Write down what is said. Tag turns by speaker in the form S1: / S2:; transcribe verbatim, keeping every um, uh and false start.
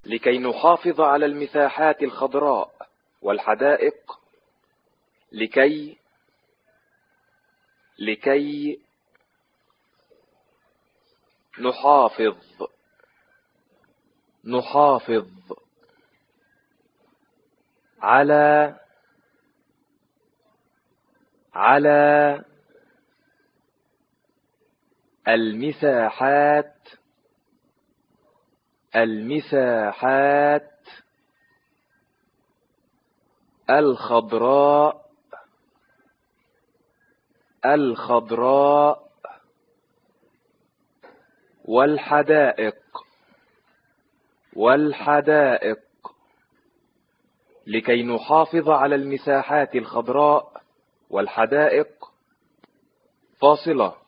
S1: لكي نحافظ على المساحات الخضراء والحدائق لكي لكي نحافظ نحافظ على على المساحات المساحات الخضراء الخضراء والحدائق والحدائق لكي نحافظ على المساحات الخضراء والحدائق فاصلة